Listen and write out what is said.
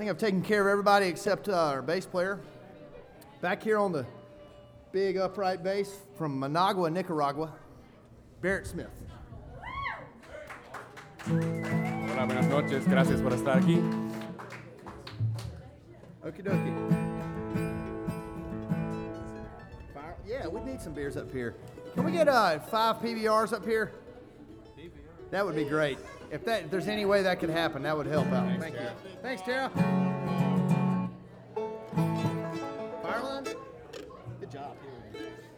think I've taken care of everybody except our bass player. Back here on the big upright bass from Managua, Nicaragua, Barrett Smith. Hola, buenas noches. Gracias por estar aquí. Okie dokie. Yeah, we need some beers up here. Can we get 5 PBRs up here? That would be great. If there's any way that could happen, that would help out. Thank you. Thanks, Tara. Fireline? Good job.